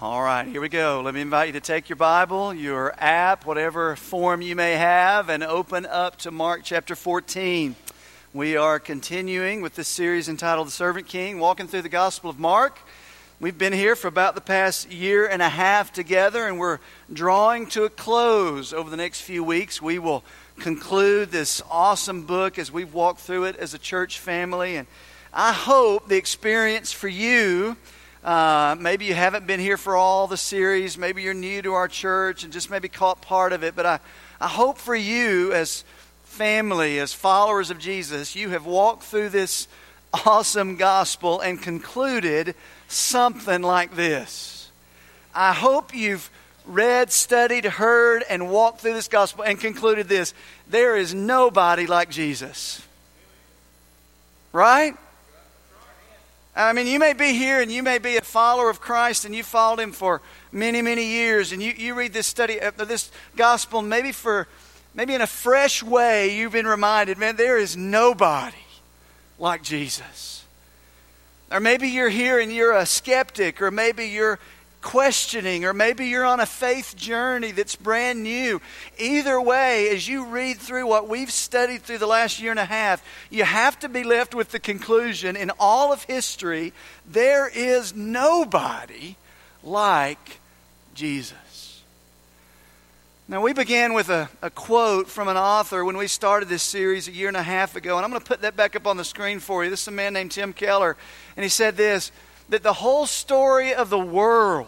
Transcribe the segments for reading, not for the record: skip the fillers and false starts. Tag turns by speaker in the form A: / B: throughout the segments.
A: All right, here we go. Let me invite you to take your Bible, your app, whatever form you may have, and open up to Mark chapter 14. We are continuing with this series entitled The Servant King, walking through the Gospel of Mark. We've been here for about the past year and a half together, and we're drawing to a close over the next few weeks. We will conclude this awesome book as we've walked through it as a church family. And I hope the experience for you, maybe you haven't been here for all the series, maybe you're new to our church and just maybe caught part of it, but I hope for you as family, as followers of Jesus, you have walked through this awesome gospel and concluded something like this. I hope you've read, studied, heard, and walked through this gospel and concluded this: there is nobody like Jesus. Right? I mean, you may be here and you may be a follower of Christ and you followed Him for many, many years, and you read this study of this gospel, and maybe in a fresh way you've been reminded, man, there is nobody like Jesus. Or maybe you're here and you're a skeptic, or maybe you're questioning, or maybe you're on a faith journey that's brand new. Either way, as you read through what we've studied through the last year and a half, you have to be left with the conclusion, in all of history, there is nobody like Jesus. Now, we began with a quote from an author when we started this series a year and a half ago, and I'm going to put that back up on the screen for you. This is a man named Tim Keller, and he said this, that the whole story of the world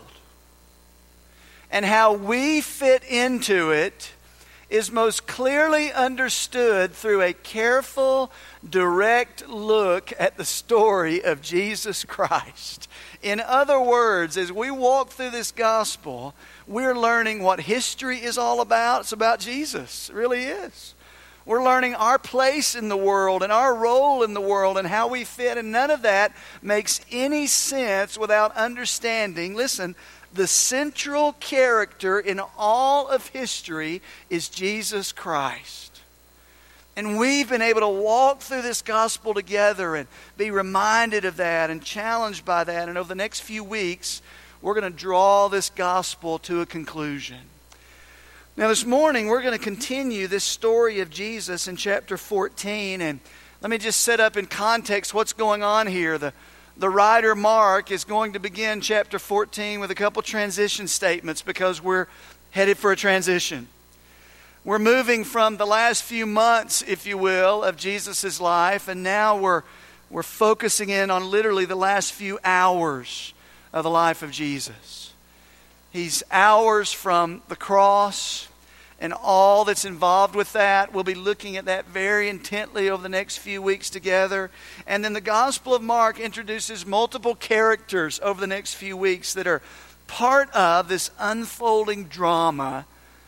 A: and how we fit into it is most clearly understood through a careful, direct look at the story of Jesus Christ. In other words, as we walk through this gospel, we're learning what history is all about. It's about Jesus. It really is. We're learning our place in the world and our role in the world and how we fit. And none of that makes any sense without understanding, listen, the central character in all of history is Jesus Christ. And we've been able to walk through this gospel together and be reminded of that and challenged by that. And over the next few weeks, we're going to draw this gospel to a conclusion. Now this morning, we're going to continue this story of Jesus in chapter 14. And let me just set up in context what's going on here. The writer Mark is going to begin chapter 14 with a couple transition statements because we're headed for a transition. We're moving from the last few months, if you will, of Jesus' life, and now we're focusing in on literally the last few hours of the life of Jesus. He's hours from the cross and all that's involved with that. We'll be looking at that very intently over the next few weeks together. And then the Gospel of Mark introduces multiple characters over the next few weeks that are part of this unfolding drama.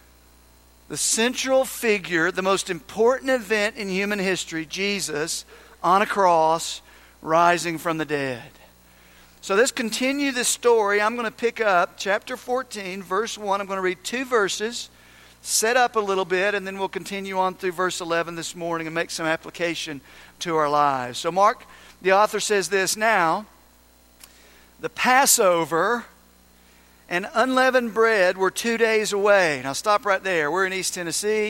A: The central figure, the most important event in human history, Jesus on a cross, rising from the dead. So let's continue this story. I'm going to pick up chapter 14, verse 1. I'm going to read two verses, set up a little bit, and then we'll continue on through verse 11 this morning and make some application to our lives. So Mark, the author, says this: Now, the Passover and unleavened bread were 2 days away. Now stop right there. We're in East Tennessee.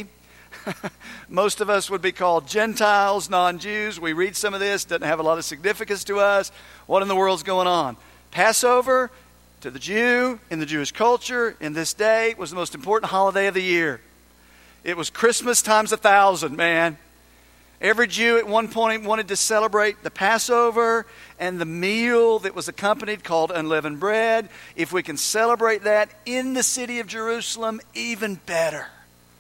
A: Most of us would be called Gentiles, non-Jews. We read some of this, doesn't have a lot of significance to us. What in the world's going on? Passover, to the Jew, in the Jewish culture, in this day, was the most important holiday of the year. It was Christmas times 1,000, man. Every Jew at one point wanted to celebrate the Passover and the meal that was accompanied called unleavened bread. If we can celebrate that in the city of Jerusalem, even better.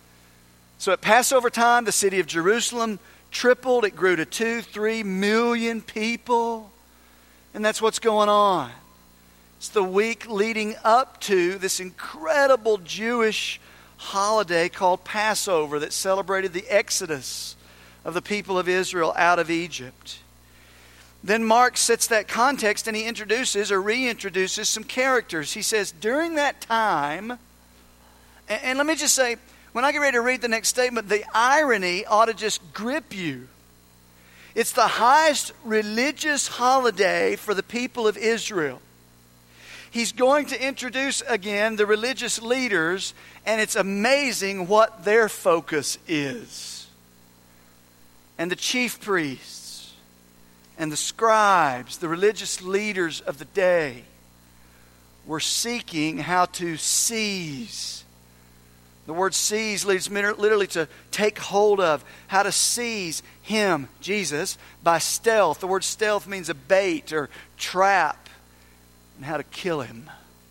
A: So at Passover time, the city of Jerusalem tripled. It grew to 2-3 million people. And that's what's going on. It's the week leading up to this incredible Jewish holiday called Passover that celebrated the exodus of the people of Israel out of Egypt. Then Mark sets that context and he introduces or reintroduces some characters. He says, during that time, and let me just say, when I get ready to read the next statement, the irony ought to just grip you. It's the highest religious holiday for the people of Israel. he's going to introduce again the religious leaders, and it's amazing what their focus is. And the chief priests and the scribes, the religious leaders of the day, were seeking how to seize. The word seize leads literally to take hold of, how to seize him, Jesus, by stealth. The word stealth means a bait or trap, and how to kill him.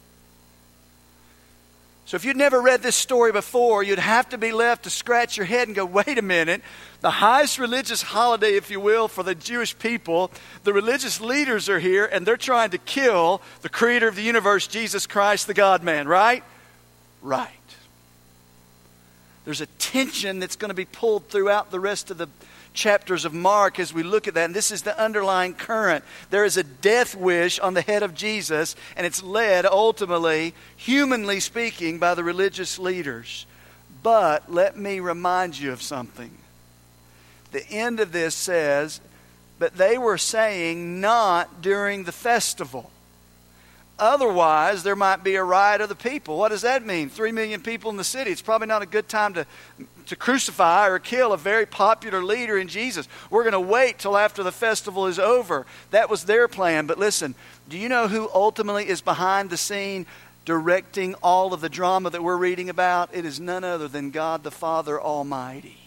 A: So if you'd never read this story before, you'd have to be left to scratch your head and go, wait a minute. The highest religious holiday, if you will, for the Jewish people, the religious leaders are here and they're trying to kill the creator of the universe, Jesus Christ, the God-man, right? Right. There's a tension that's going to be pulled throughout the rest of the chapters of Mark as we look at that. And this is the underlying current. There is a death wish on the head of Jesus, and it's led ultimately, humanly speaking, by the religious leaders. But let me remind you of something. The end of this says, but they were saying not during the festival. Otherwise, there might be a riot of the people. What does that mean? 3 million people in the city. It's probably not a good time to crucify or kill a very popular leader in Jesus. We're going to wait till after the festival is over. That was their plan. But listen, do you know who ultimately is behind the scene directing all of the drama that we're reading about? It is none other than God the Father Almighty.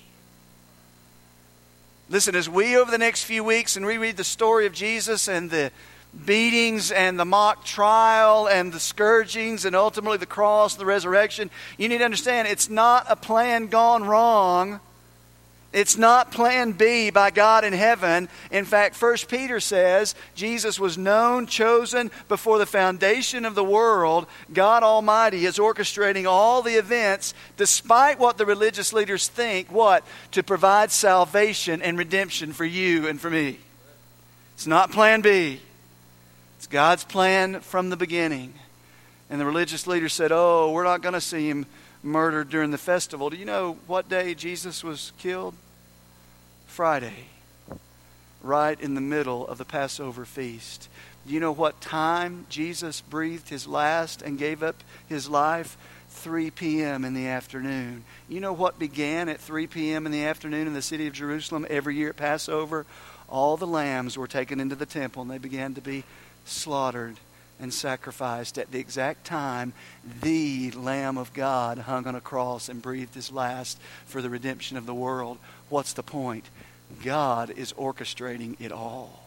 A: Listen, as we over the next few weeks and reread the story of Jesus and the beatings and the mock trial and the scourgings and ultimately the cross and the resurrection, you need to understand it's not a plan gone wrong. It's not plan B by God in heaven. In fact, 1 Peter says Jesus was known, chosen before the foundation of the world. God Almighty is orchestrating all the events despite what the religious leaders think, what? To provide salvation and redemption for you and for me. It's not plan B. It's God's plan from the beginning. And the religious leaders said, oh, we're not going to see him murdered during the festival. Do you know what day Jesus was killed? Friday. Right in the middle of the Passover feast. Do you know what time Jesus breathed his last and gave up his life? 3 p.m. in the afternoon. You know what began at 3 p.m. in the afternoon in the city of Jerusalem every year at Passover? All the lambs were taken into the temple and they began to be slaughtered and sacrificed at the exact time the Lamb of God hung on a cross and breathed his last for the redemption of the world. What's the point? God is orchestrating it all.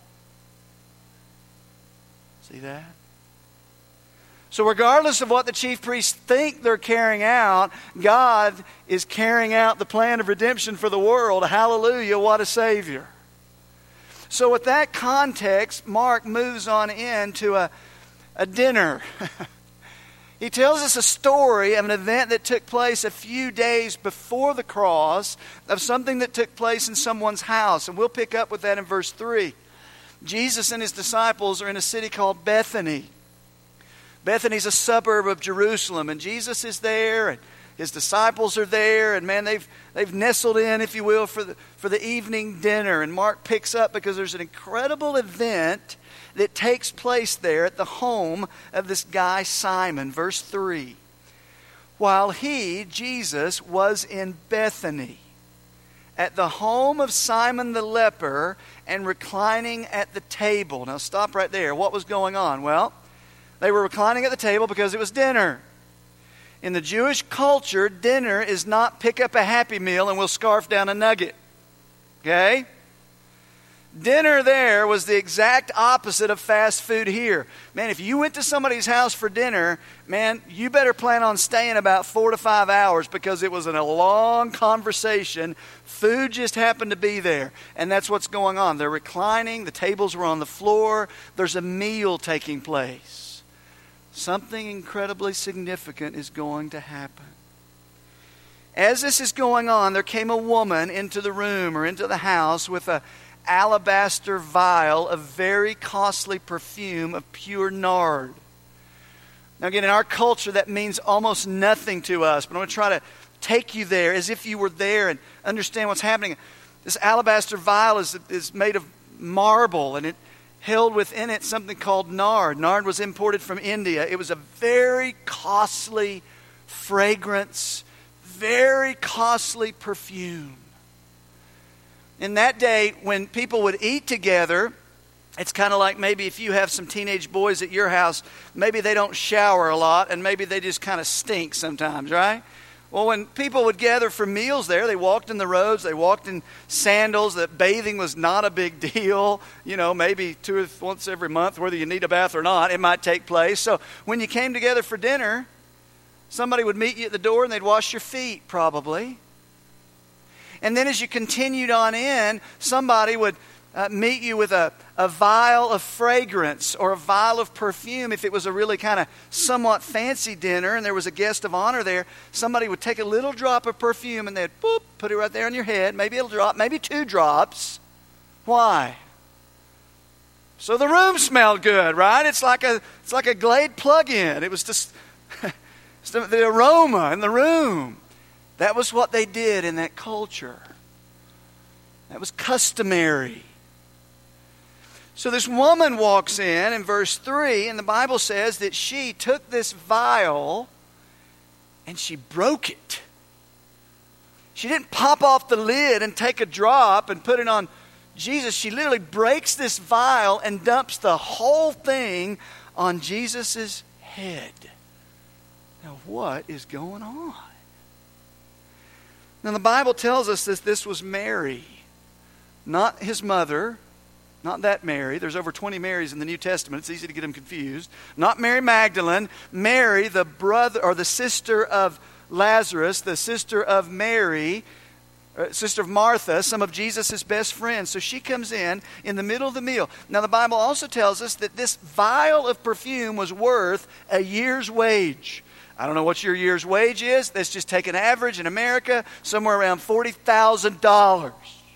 A: See that? So regardless of what the chief priests think they're carrying out, God is carrying out the plan of redemption for the world. Hallelujah, what a Savior. So with that context, Mark moves on into a dinner. He tells us a story of an event that took place a few days before the cross, of something that took place in someone's house. And we'll pick up with that in verse 3. Jesus and his disciples are in a city called Bethany. Bethany's a suburb of Jerusalem, and Jesus is there, and his disciples are there, and man, they've nestled in, if you will, for the evening dinner. And Mark picks up because there's an incredible event that takes place there at the home of this guy Simon. Verse 3. While he, Jesus, was in Bethany, at the home of Simon the leper, and reclining at the table. Now stop right there. What was going on? Well, they were reclining at the table because it was dinner. In the Jewish culture, dinner is not pick up a Happy Meal and we'll scarf down a nugget. Okay? Dinner there was the exact opposite of fast food here. Man, if you went to somebody's house for dinner, man, you better plan on staying about 4 to 5 hours because it was in a long conversation. Food just happened to be there. And that's what's going on. They're reclining. The tables were on the floor. There's a meal taking place. Something incredibly significant is going to happen. As this is going on, there came a woman into the room or into the house with an alabaster vial of very costly perfume of pure nard. Now again, in our culture, that means almost nothing to us, but I'm going to try to take you there as if you were there and understand what's happening. This alabaster vial is made of marble, and held within it something called nard. Nard was imported from India. It was a very costly fragrance, very costly perfume. In that day, when people would eat together, it's kind of like maybe if you have some teenage boys at your house, maybe they don't shower a lot and maybe they just kind of stink sometimes, right? Well, when people would gather for meals there, they walked in the roads, they walked in sandals, that bathing was not a big deal. You know, maybe once every month, whether you need a bath or not, it might take place. So when you came together for dinner, somebody would meet you at the door and they'd wash your feet, probably. And then as you continued on in, somebody would meet you with a vial of fragrance or a vial of perfume. If it was a really kind of somewhat fancy dinner and there was a guest of honor there, somebody would take a little drop of perfume and they'd put it right there on your head. Maybe a drop, maybe 2 drops. Why? So the room smelled good, right? It's like a Glade plug-in. It was just the aroma in the room. That was what they did in that culture. That was customary. So this woman walks in verse 3, and the Bible says that she took this vial and she broke it. She didn't pop off the lid and take a drop and put it on Jesus. She literally breaks this vial and dumps the whole thing on Jesus' head. Now, what is going on? Now, the Bible tells us that this was Mary, not his mother, not that Mary. There's over 20 Marys in the New Testament. It's easy to get them confused. Not Mary Magdalene. Mary, the brother or the sister of Lazarus, the sister of Mary, sister of Martha, some of Jesus' best friends. So she comes in the middle of the meal. Now, the Bible also tells us that this vial of perfume was worth a year's wage. I don't know what your year's wage is. Let's just take an average in America, somewhere around $40,000.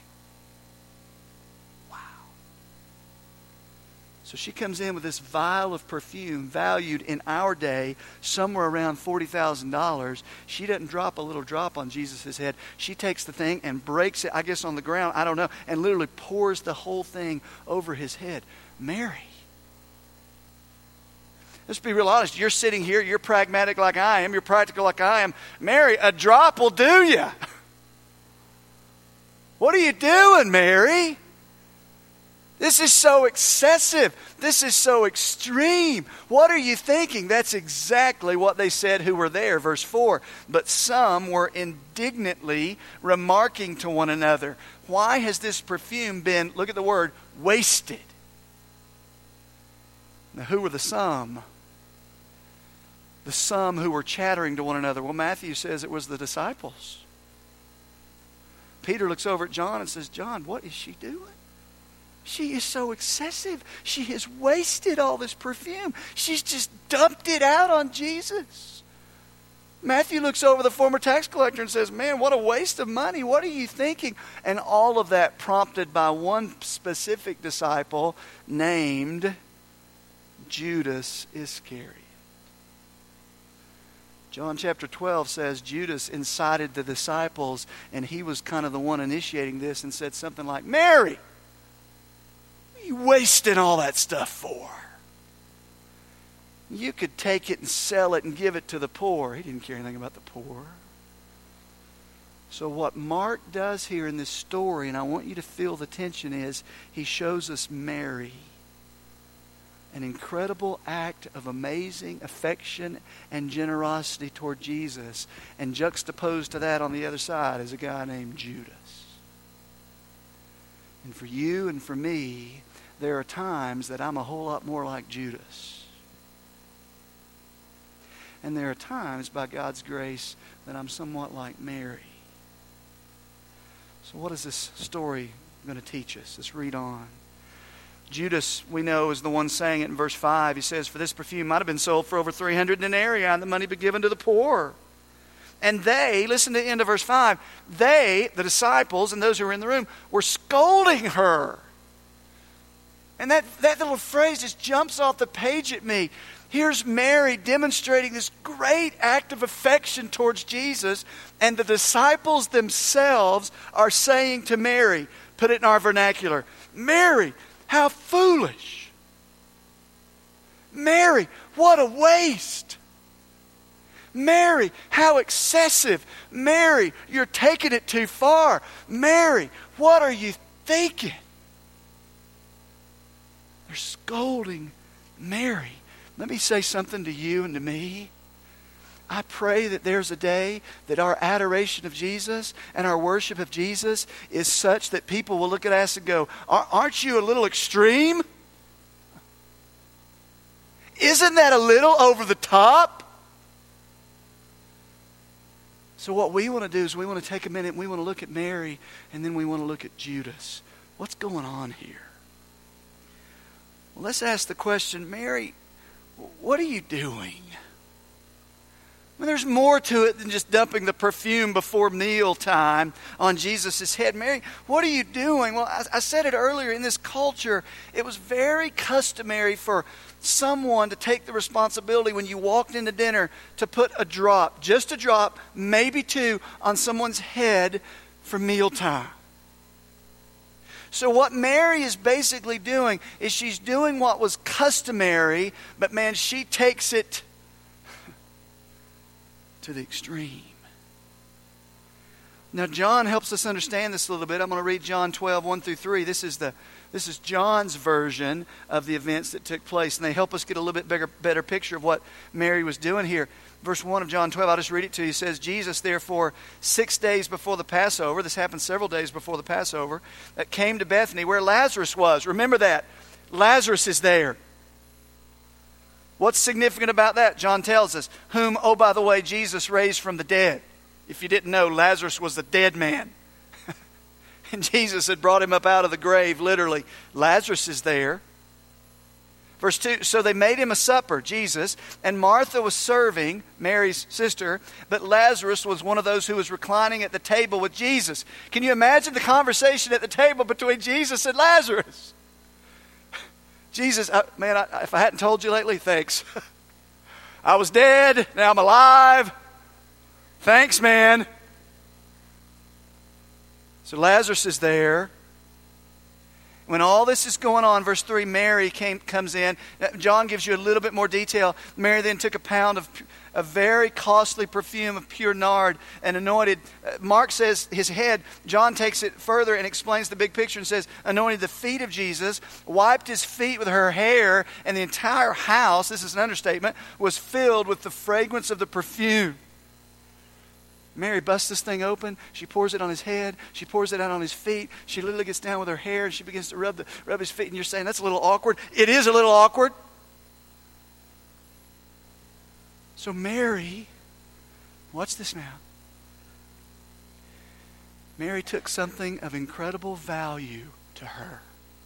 A: So she comes in with this vial of perfume valued in our day somewhere around $40,000. She doesn't drop a little drop on Jesus' head. She takes the thing and breaks it, I guess on the ground, I don't know, and literally pours the whole thing over his head. Mary. Let's be real honest. You're sitting here, you're pragmatic like I am, you're practical like I am. Mary, a drop will do you. What are you doing, Mary? This is so excessive. This is so extreme. What are you thinking? That's exactly what they said who were there. Verse 4. But some were indignantly remarking to one another, why has this perfume been, look at the word, wasted? Now, who were the some? The some who were chattering to one another. Well, Matthew says it was the disciples. Peter looks over at John and says, John, what is she doing? She is so excessive. She has wasted all this perfume. She's just dumped it out on Jesus. Matthew looks over the former tax collector and says, man, what a waste of money. What are you thinking? And all of that prompted by one specific disciple named Judas Iscariot. John chapter 12 says Judas incited the disciples, and he was kind of the one initiating this and said something like, Mary, you wasting all that stuff for? You could take it and sell it and give it to the poor. He didn't care anything about the poor. So what Mark does here in this story, and I want you to feel the tension, is he shows us Mary. An incredible act of amazing affection and generosity toward Jesus. And juxtaposed to that on the other side is a guy named Judas. And for you and for me, there are times that I'm a whole lot more like Judas. And there are times, by God's grace, that I'm somewhat like Mary. So what is this story going to teach us? Let's read on. Judas, we know, is the one saying it in verse 5. He says, for this perfume might have been sold for over 300 denarii, and the money be given to the poor. And they, listen to the end of verse 5, they, the disciples and those who were in the room, were scolding her. And that little phrase just jumps off the page at me. Here's Mary demonstrating this great act of affection towards Jesus, and the disciples themselves are saying to Mary, put it in our vernacular, Mary, how foolish. Mary, what a waste. Mary, how excessive. Mary, you're taking it too far. Mary, what are you thinking? They're scolding Mary. Let me say something to you and to me. I pray that there's a day that our adoration of Jesus and our worship of Jesus is such that people will look at us and go, aren't you a little extreme? Isn't that a little over the top? So what we want to do is we want to take a minute and we want to look at Mary and then we want to look at Judas. What's going on here? Well, let's ask the question, Mary, what are you doing? I mean, there's more to it than just dumping the perfume before mealtime on Jesus' head. Mary, what are you doing? Well, I said it earlier, in this culture, it was very customary for someone to take the responsibility when you walked into dinner to put a drop, just a drop, maybe two, on someone's head for mealtime. So what Mary is basically doing is she's doing what was customary, but man, she takes it to the extreme. Now, John helps us understand this a little bit. I'm going to read John 12, 1 through 3. This is John's version of the events that took place, and they help us get a little bit better picture of what Mary was doing here. Verse 1 of John 12, I'll just read it to you. It says, Jesus, therefore, 6 days before the Passover, this happened several days before the Passover, that came to Bethany where Lazarus was. Remember that. Lazarus is there. What's significant about that? John tells us, whom, oh, by the way, Jesus raised from the dead. If you didn't know, Lazarus was the dead man. And Jesus had brought him up out of the grave, literally. Lazarus is there. Verse 2, so they made him a supper, Jesus, and Martha was serving, Mary's sister, but Lazarus was one of those who was reclining at the table with Jesus. Can you imagine the conversation at the table between Jesus and Lazarus? Jesus, if I hadn't told you lately, thanks. I was dead, now I'm alive. Thanks, man. So Lazarus is there. When all this is going on, verse 3, Mary comes in. John gives you a little bit more detail. Mary then took a pound of a very costly perfume of pure nard and anointed. Mark says his head. John takes it further and explains the big picture and says, anointed the feet of Jesus, wiped his feet with her hair, and the entire house, this is an understatement, was filled with the fragrance of the perfume. Mary busts this thing open. She pours it on his head. She pours it out on his feet. She literally gets down with her hair and she begins to rub his feet. And you're saying, that's a little awkward. It is a little awkward. So Mary, watch this now. Mary took something of incredible value to her.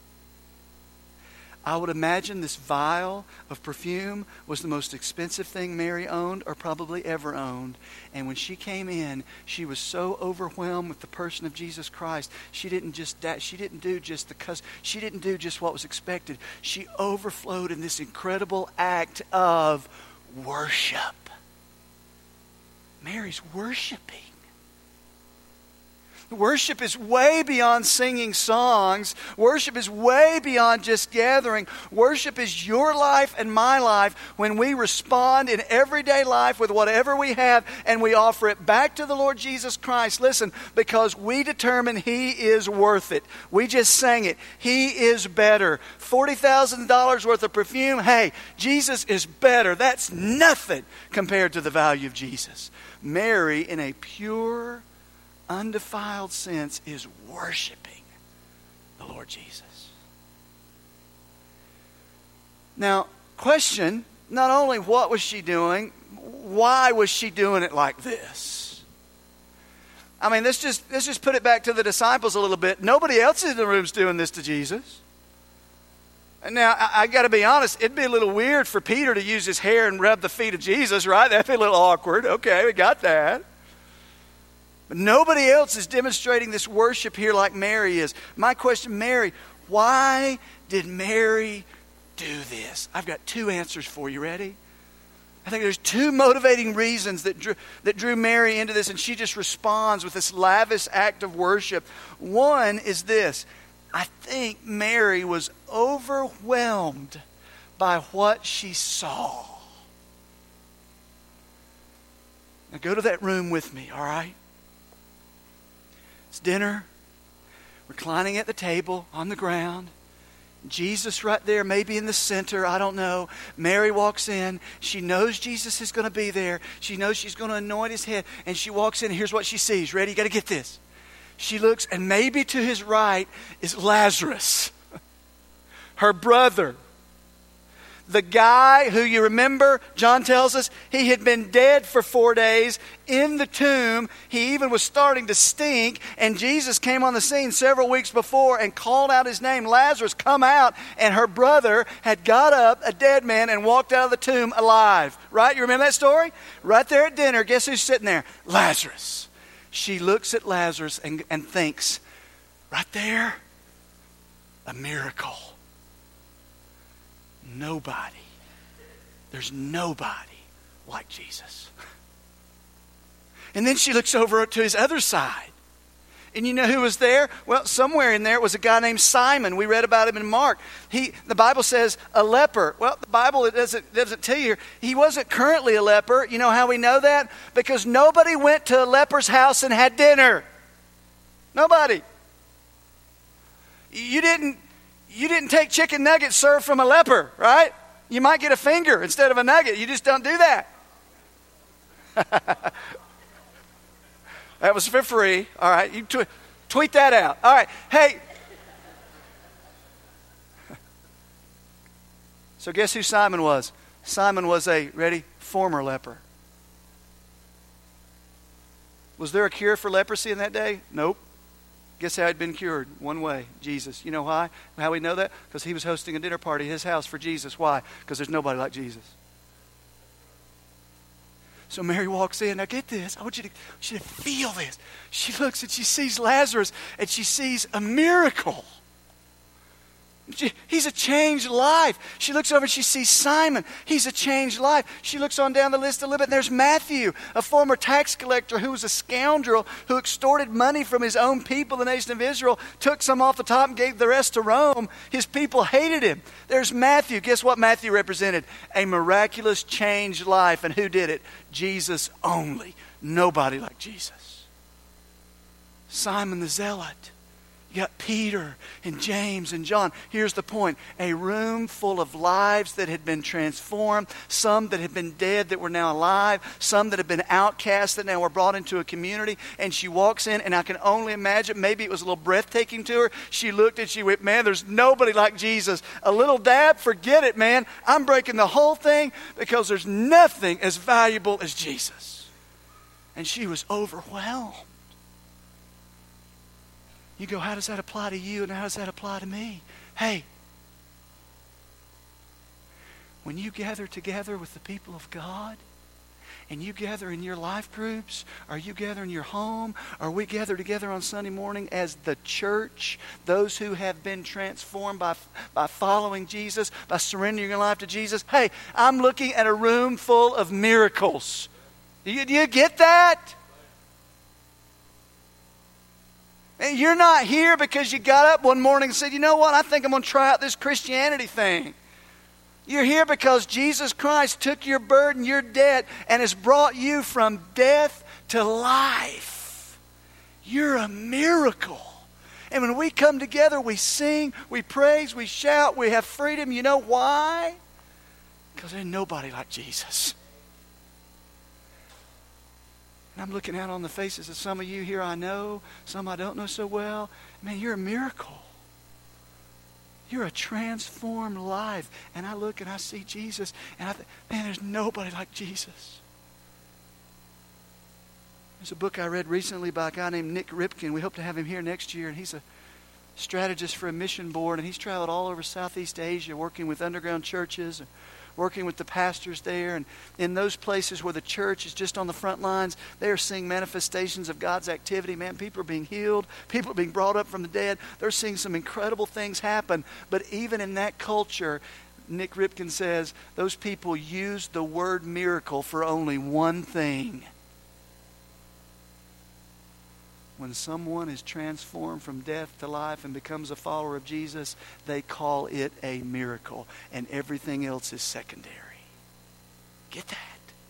A: I would imagine this vial of perfume was the most expensive thing Mary owned or probably ever owned. And when she came in, she was so overwhelmed with the person of Jesus Christ. She didn't do just what was expected. She overflowed in this incredible act of worship. Mary's worshiping. Worship is way beyond singing songs. Worship is way beyond just gathering. Worship is your life and my life when we respond in everyday life with whatever we have and we offer it back to the Lord Jesus Christ. Listen, because we determine He is worth it. We just sang it. He is better. $40,000 worth of perfume. Hey, Jesus is better. That's nothing compared to the value of Jesus. Mary, in a pure, undefiled sense, is worshiping the Lord Jesus. Now, question, not only what was she doing, why was she doing it like this? I mean, let's just put it back to the disciples a little bit. Nobody else in the room's doing this to Jesus. Now, I got to be honest, it'd be a little weird for Peter to use his hair and rub the feet of Jesus, right? That'd be a little awkward. Okay, we got that. But nobody else is demonstrating this worship here like Mary is. My question, Mary, why did Mary do this? I've got two answers for you. Ready? I think there's two motivating reasons that drew Mary into this, and she just responds with this lavish act of worship. One is this. I think Mary was overwhelmed by what she saw. Now go to that room with me, all right? It's dinner, reclining at the table on the ground. Jesus right there, maybe in the center, I don't know. Mary walks in. She knows Jesus is going to be there. She knows she's going to anoint his head. And she walks in, and here's what she sees. Ready? You got to get this. She looks, and maybe to his right is Lazarus, her brother. The guy who, you remember, John tells us, he had been dead for 4 days in the tomb. He even was starting to stink. And Jesus came on the scene several weeks before and called out his name, Lazarus, come out. And her brother had got up, a dead man, and walked out of the tomb alive. Right? You remember that story? Right there at dinner, guess who's sitting there? Lazarus. She looks at Lazarus and thinks, right there, a miracle. There's nobody like Jesus. And then she looks over to his other side. And you know who was there? Well, somewhere in there was a guy named Simon. We read about him in Mark. The Bible says a leper. Well, the Bible it doesn't tell you here. He wasn't currently a leper. You know how we know that? Because nobody went to a leper's house and had dinner. Nobody. You didn't take chicken nuggets served from a leper, right? You might get a finger instead of a nugget. You just don't do that. That was for free. All right, you tweet that out. All right, hey. So guess who Simon was? Simon was former leper. Was there a cure for leprosy in that day? Nope. Guess how he'd been cured? One way, Jesus. You know why? How we know that? Because he was hosting a dinner party at his house for Jesus. Why? Because there's nobody like Jesus. So Mary walks in. Now get this. I want you to feel this. She looks and she sees Lazarus and she sees a miracle. He's a changed life. She looks over and she sees Simon. He's a changed life. She looks on down the list a little bit and there's Matthew, a former tax collector who was a scoundrel who extorted money from his own people, the nation of Israel, took some off the top and gave the rest to Rome. His people hated him. There's Matthew. Guess what Matthew represented? A miraculous changed life. And who did it? Jesus only. Nobody like Jesus. Simon the Zealot. You got Peter and James and John. Here's the point. A room full of lives that had been transformed. Some that had been dead that were now alive. Some that had been outcast that now were brought into a community. And she walks in and I can only imagine, maybe it was a little breathtaking to her. She looked and she went, man, there's nobody like Jesus. A little dab, forget it, man. I'm breaking the whole thing because there's nothing as valuable as Jesus. And she was overwhelmed. You go, how does that apply to you and how does that apply to me? Hey, when you gather together with the people of God and you gather in your life groups or you gather in your home or we gather together on Sunday morning as the church, those who have been transformed by following Jesus, by surrendering your life to Jesus, hey, I'm looking at a room full of miracles. Do you get that? And you're not here because you got up one morning and said, you know what, I think I'm going to try out this Christianity thing. You're here because Jesus Christ took your burden, your debt, and has brought you from death to life. You're a miracle. And when we come together, we sing, we praise, we shout, we have freedom. You know why? Because there's nobody like Jesus. I'm looking out on the faces of some of you here I know, some I don't know so well. Man, you're a miracle. You're a transformed life. And I look and I see Jesus, and I think, man, there's nobody like Jesus. There's a book I read recently by a guy named Nick Ripken. We hope to have him here next year, and he's a strategist for a mission board, and he's traveled all over Southeast Asia working with underground churches, working with the pastors there, and in those places where the church is just on the front lines, they are seeing manifestations of God's activity. Man, people are being healed. People are being brought up from the dead. They're seeing some incredible things happen. But even in that culture, Nick Ripken says, those people use the word miracle for only one thing. When someone is transformed from death to life and becomes a follower of Jesus, they call it a miracle, and everything else is secondary. Get that?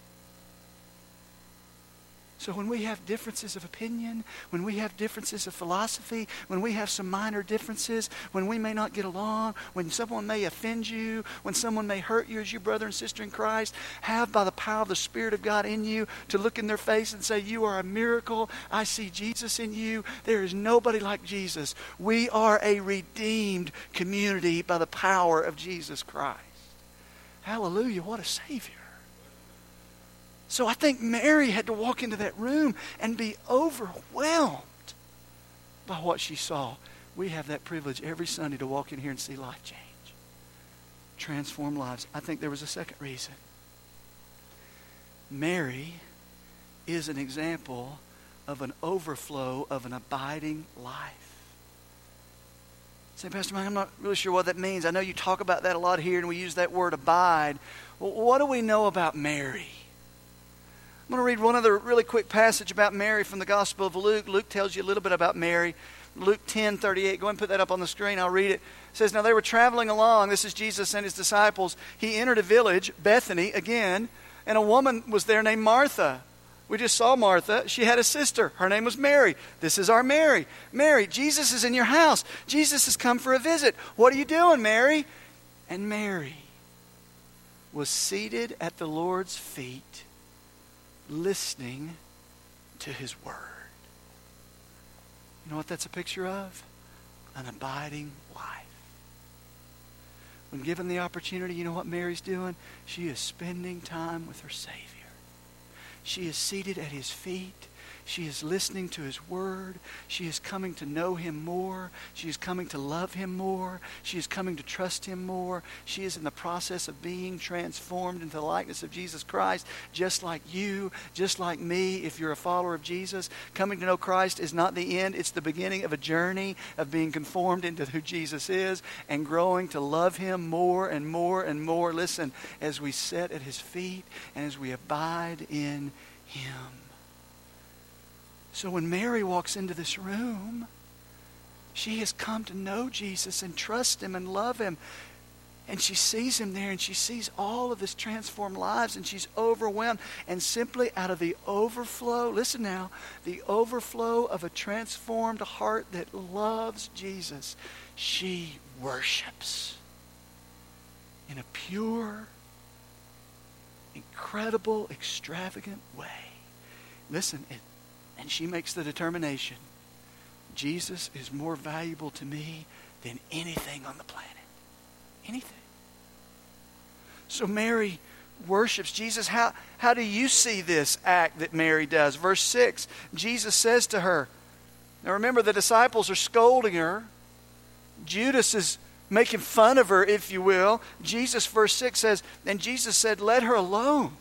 A: So when we have differences of opinion, when we have differences of philosophy, when we have some minor differences, when we may not get along, when someone may offend you, when someone may hurt you as your brother and sister in Christ, have by the power of the Spirit of God in you to look in their face and say, you are a miracle. I see Jesus in you. There is nobody like Jesus. We are a redeemed community by the power of Jesus Christ. Hallelujah, what a Savior. So I think Mary had to walk into that room and be overwhelmed by what she saw. We have that privilege every Sunday to walk in here and see life change. Transform lives. I think there was a second reason. Mary is an example of an overflow of an abiding life. Say, Pastor Mike, I'm not really sure what that means. I know you talk about that a lot here and we use that word abide. Well, what do we know about Mary? I'm going to read one other really quick passage about Mary from the Gospel of Luke. Luke tells you a little bit about Mary. Luke 10:38. Go ahead and put that up on the screen. I'll read it. It says, now they were traveling along. This is Jesus and his disciples. He entered a village, Bethany, again, and a woman was there named Martha. We just saw Martha. She had a sister. Her name was Mary. This is our Mary. Mary, Jesus is in your house. Jesus has come for a visit. What are you doing, Mary? And Mary was seated at the Lord's feet, listening to his word. You know what that's a picture of? An abiding life. When given the opportunity, you know what Mary's doing? She is spending time with her Savior. She is seated at his feet. She is listening to his word. She is coming to know him more. She is coming to love him more. She is coming to trust him more. She is in the process of being transformed into the likeness of Jesus Christ, just like you, just like me. If you're a follower of Jesus, coming to know Christ is not the end. It's the beginning of a journey of being conformed into who Jesus is and growing to love him more and more and more. Listen, as we sit at his feet and as we abide in him. So when Mary walks into this room, she has come to know Jesus and trust him and love him. And she sees him there and she sees all of this transformed lives and she's overwhelmed. And simply out of the overflow, listen now, the overflow of a transformed heart that loves Jesus, she worships in a pure, incredible, extravagant way. Listen, and she makes the determination, Jesus is more valuable to me than anything on the planet. Anything. So Mary worships Jesus. How do you see this act that Mary does? Verse 6, Jesus says to her, now remember the disciples are scolding her. Judas is making fun of her, if you will. Jesus, verse 6 says, and Jesus said, let her alone.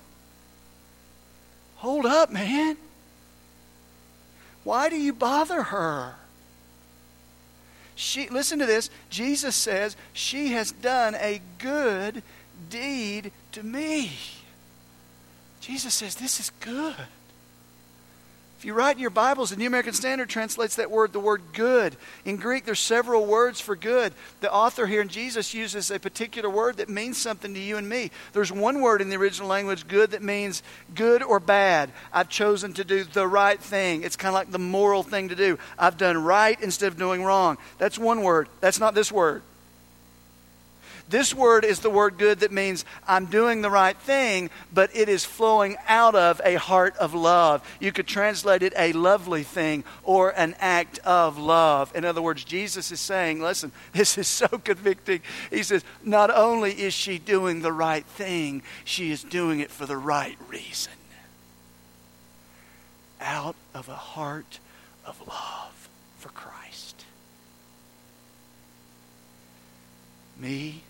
A: Hold up, man. Why do you bother her? Listen to this. Jesus says, she has done a good deed to me. Jesus says, this is good. If you write in your Bibles, the New American Standard translates that word, the word good. In Greek, there's several words for good. The author here, and Jesus, uses a particular word that means something to you and me. There's one word in the original language, good, that means good or bad. I've chosen to do the right thing. It's kind of like the moral thing to do. I've done right instead of doing wrong. That's one word. That's not this word. This word is the word good that means I'm doing the right thing, but it is flowing out of a heart of love. You could translate it a lovely thing or an act of love. In other words, Jesus is saying, listen, this is so convicting. He says, not only is she doing the right thing, she is doing it for the right reason. Out of a heart of love for Christ. Me,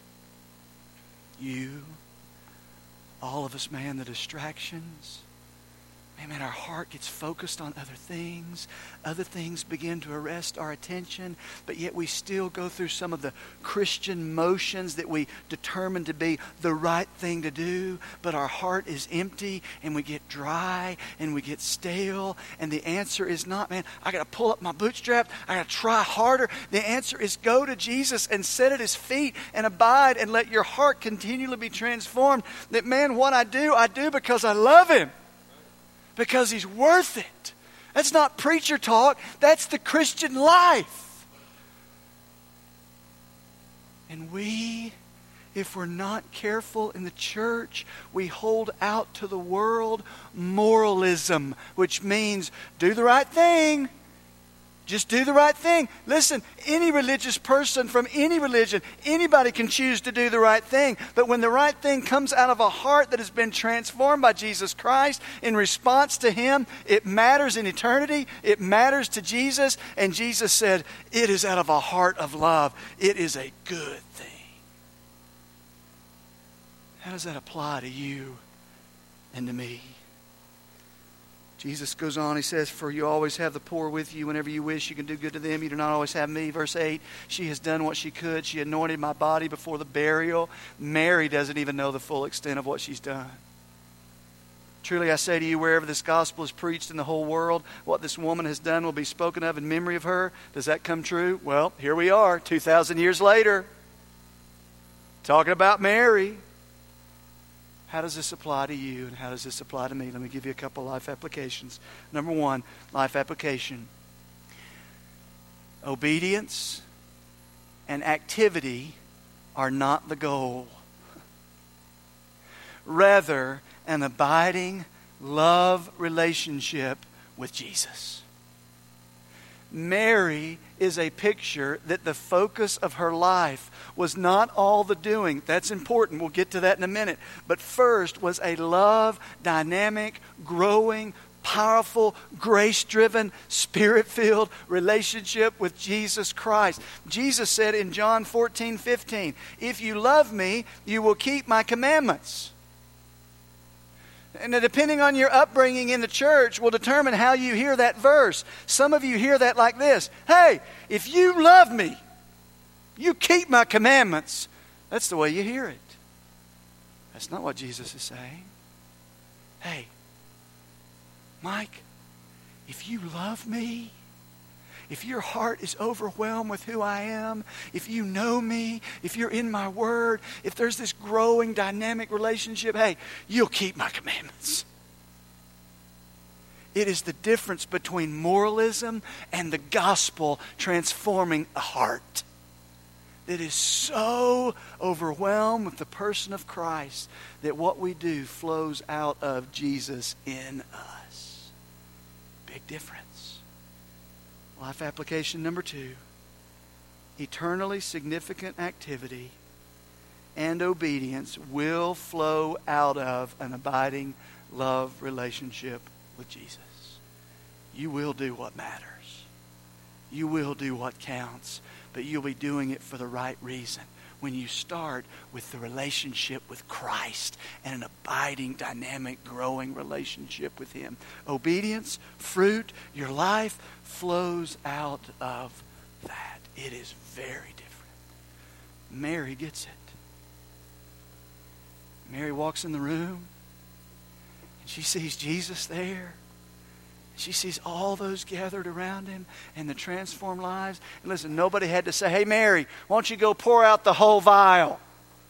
A: you, all of us, man, the distractions man, our heart gets focused on other things. Other things begin to arrest our attention, but yet we still go through some of the Christian motions that we determine to be the right thing to do, but our heart is empty and we get dry and we get stale. And the answer is not, man, I got to pull up my bootstraps. I got to try harder. The answer is go to Jesus and sit at His feet and abide and let your heart continually be transformed. That, man, what I do because I love Him. Because He's worth it. That's not preacher talk. That's the Christian life. And we, if we're not careful in the church, we hold out to the world moralism, which means do the right thing. Just do the right thing. Listen, any religious person from any religion, anybody can choose to do the right thing. But when the right thing comes out of a heart that has been transformed by Jesus Christ in response to Him, it matters in eternity. It matters to Jesus. And Jesus said, it is out of a heart of love. It is a good thing. How does that apply to you and to me? Jesus goes on, He says, for you always have the poor with you whenever you wish. You can do good to them. You do not always have me. Verse 8, she has done what she could. She anointed my body before the burial. Mary doesn't even know the full extent of what she's done. Truly I say to you, wherever this gospel is preached in the whole world, what this woman has done will be spoken of in memory of her. Does that come true? Well, here we are, 2,000 years later, talking about Mary. How does this apply to you and how does this apply to me? Let me give you a couple life applications. Number one, life application. Obedience and activity are not the goal. Rather, an abiding love relationship with Jesus. Mary is a picture that the focus of her life was not all the doing. That's important. We'll get to that in a minute. But first was a love, dynamic, growing, powerful, grace-driven, Spirit-filled relationship with Jesus Christ. Jesus said in John 14:15, if you love me, you will keep my commandments. And depending on your upbringing in the church will determine how you hear that verse. Some of you hear that like this. Hey, if you love me, you keep my commandments. That's the way you hear it. That's not what Jesus is saying. Hey, Mike, if you love me, if your heart is overwhelmed with who I am, if you know me, if you're in my word, if there's this growing dynamic relationship, hey, you'll keep my commandments. It is the difference between moralism and the gospel transforming a heart that is so overwhelmed with the person of Christ that what we do flows out of Jesus in us. Big difference. Life application number 2. Eternally significant activity and obedience will flow out of an abiding love relationship with Jesus. You will do what matters. You will do what counts, but you'll be doing it for the right reason. When you start with the relationship with Christ and an abiding, dynamic, growing relationship with Him. Obedience, fruit, your life flows out of that. It is very different. Mary gets it. Mary walks in the room and she sees Jesus there. She sees all those gathered around Him and the transformed lives. And listen, nobody had to say, hey, Mary, why don't you go pour out the whole vial?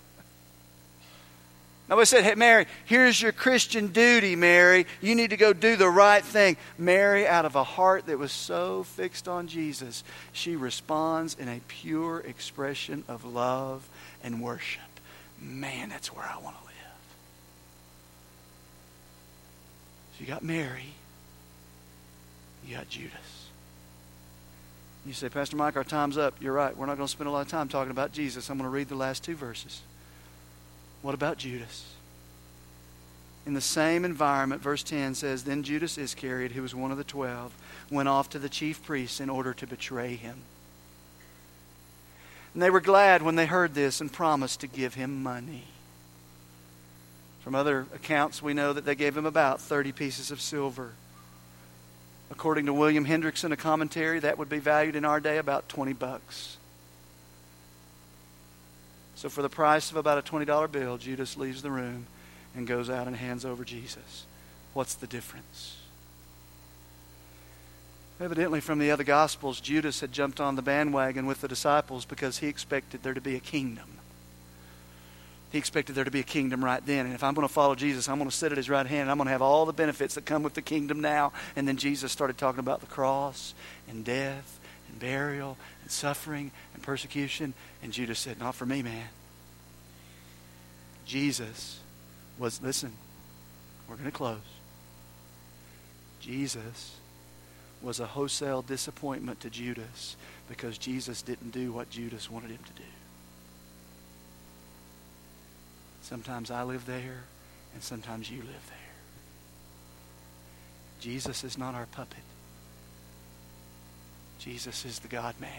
A: Nobody said, hey, Mary, here's your Christian duty, Mary. You need to go do the right thing. Mary, out of a heart that was so fixed on Jesus, she responds in a pure expression of love and worship. Man, that's where I want to live. So you got Mary. You got Judas. You say, Pastor Mike, our time's up. You're right. We're not going to spend a lot of time talking about Jesus. I'm going to read the last 2 verses. What about Judas? In the same environment, verse 10 says, then Judas Iscariot, who was one of the 12, went off to the chief priests in order to betray Him. And they were glad when they heard this and promised to give him money. From other accounts, we know that they gave him about 30 pieces of silver. According to William Hendrickson, a commentary, that would be valued in our day about $20. So for the price of about a $20 bill, Judas leaves the room and goes out and hands over Jesus. What's the difference? Evidently, from the other Gospels, Judas had jumped on the bandwagon with the disciples because he expected there to be a kingdom. He expected there to be a kingdom right then. And if I'm going to follow Jesus, I'm going to sit at his right hand and I'm going to have all the benefits that come with the kingdom now. And then Jesus started talking about the cross and death and burial and suffering and persecution. And Judas said, not for me, man. Jesus was, listen, we're going to close. Jesus was a wholesale disappointment to Judas because Jesus didn't do what Judas wanted him to do. Sometimes I live there, and sometimes you live there. Jesus is not our puppet. Jesus is the God-man.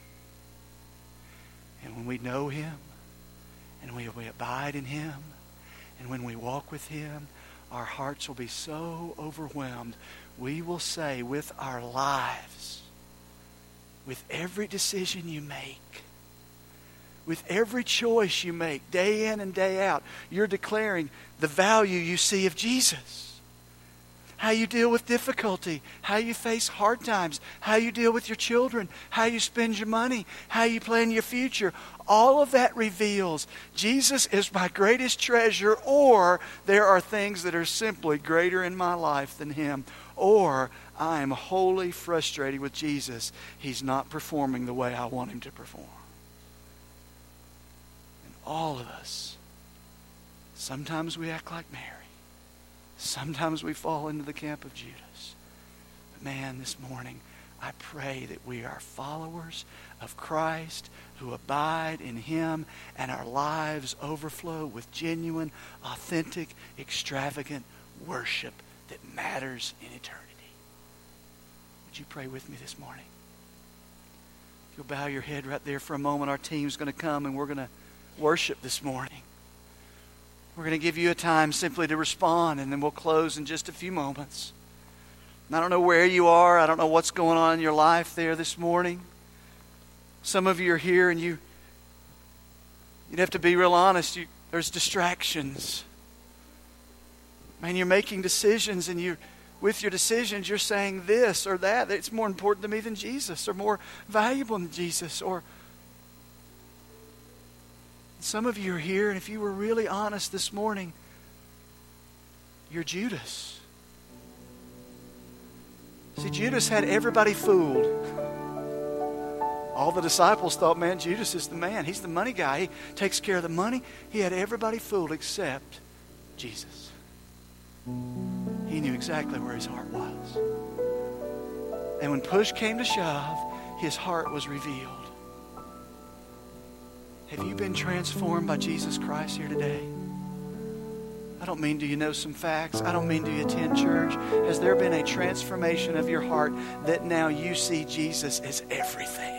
A: And when we know him, and we abide in him, and when we walk with him, our hearts will be so overwhelmed. We will say with our lives, with every decision you make, with every choice you make, day in and day out, you're declaring the value you see of Jesus. How you deal with difficulty, how you face hard times, how you deal with your children, how you spend your money, how you plan your future. All of that reveals Jesus is my greatest treasure, or there are things that are simply greater in my life than him, or I am wholly frustrated with Jesus. He's not performing the way I want him to perform. All of us, sometimes we act like Mary. Sometimes we fall into the camp of Judas. But man, this morning, I pray that we are followers of Christ who abide in him and our lives overflow with genuine, authentic, extravagant worship that matters in eternity. Would you pray with me this morning? If you'll bow your head right there for a moment, our team's going to come and we're going to worship this morning. We're going to give you a time simply to respond, and then we'll close in just a few moments. And I don't know where you are. I don't know what's going on in your life there this morning. Some of you are here and you'd have to be real honest. There's distractions. Man, you're making decisions, and with your decisions you're saying this or that. It's more important to me than Jesus, or more valuable than Jesus, or some of you are here, and if you were really honest this morning, you're Judas. See, Judas had everybody fooled. All the disciples thought, man, Judas is the man. He's the money guy. He takes care of the money. He had everybody fooled except Jesus. He knew exactly where his heart was. And when push came to shove, his heart was revealed. Have you been transformed by Jesus Christ here today? I don't mean do you know some facts. I don't mean do you attend church. Has there been a transformation of your heart that now you see Jesus as everything?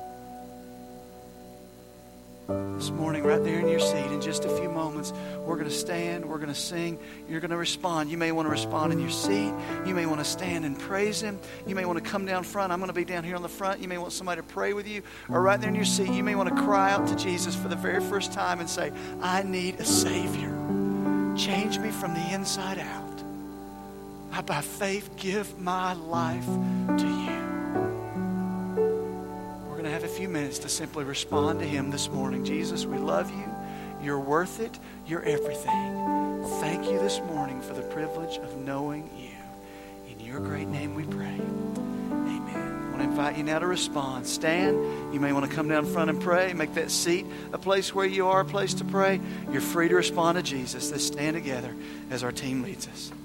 A: This morning, right there in your seat, in just a few moments, we're going to stand, we're going to sing, you're going to respond. You may want to respond in your seat. You may want to stand and praise him. You may want to come down front. I'm going to be down here on the front. You may want somebody to pray with you. Or right there in your seat, you may want to cry out to Jesus for the very first time and say, I need a Savior. Change me from the inside out. I, by faith, give my life to you. To have a few minutes to simply respond to him this morning. Jesus, we love you. You're worth it. You're everything. Thank you this morning for the privilege of knowing you. In your great name we pray. Amen. I want to invite you now to respond. Stand. You may want to come down front and pray. Make that seat a place where you are, a place to pray. You're free to respond to Jesus. Let's stand together as our team leads us.